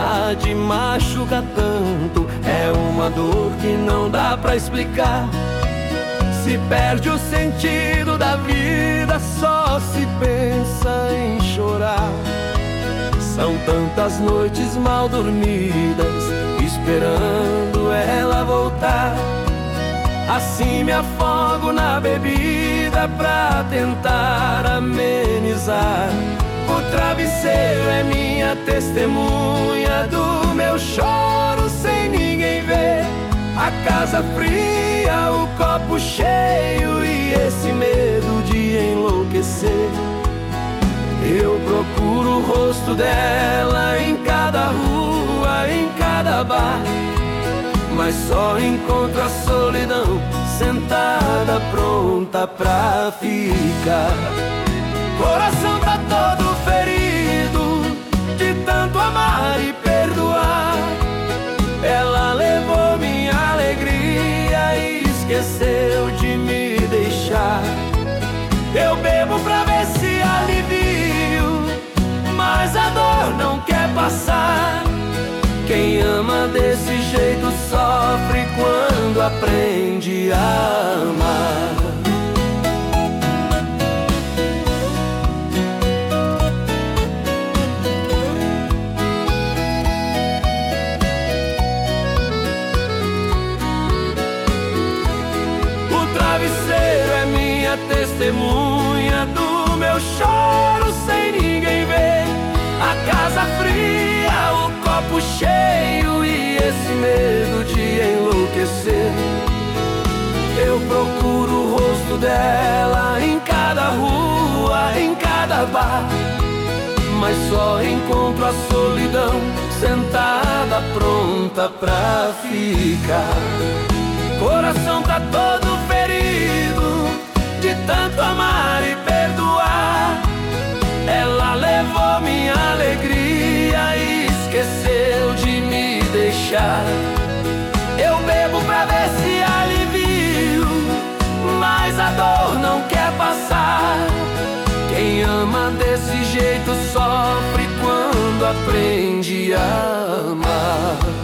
saudade machuca tanto, é uma dor que não dá pra explicar. Se perde o sentido da vida, só se pensa em chorar. São tantas noites mal dormidas, esperando ela voltar. Assim me afogo na bebida pra tentar amenizar. O travesseiro é minha testemunha do meu choro sem ninguém ver. A casa fria, o copo cheio e esse medo de enlouquecer. Eu procuro o rosto dela em cada rua, em cada bar, mas só encontro a solidão sentada pronta pra ficar. Coração tá todo ferido de tanto amar e perdoar. Ela levou minha alegria e esqueceu de me deixar. Eu bebo pra ver se alivio, mas a dor não quer passar. Quem ama desse jeito sofre quando aprende a amar. O travesseiro é minha testemunha do meu choro sem ninguém ver. A casa fria, o copo cheio e esse medo de enlouquecer. Eu procuro o rosto dela em cada rua, em cada bar, mas só encontro a solidão sentada pronta pra ficar. Coração tá todo ferido de tanto amar e perdoar. Ela levou minha alegria e esqueceu de me deixar. Eu bebo pra ver se alivio, mas a dor não quer passar. Quem ama desse jeito sofre quando aprende a amar.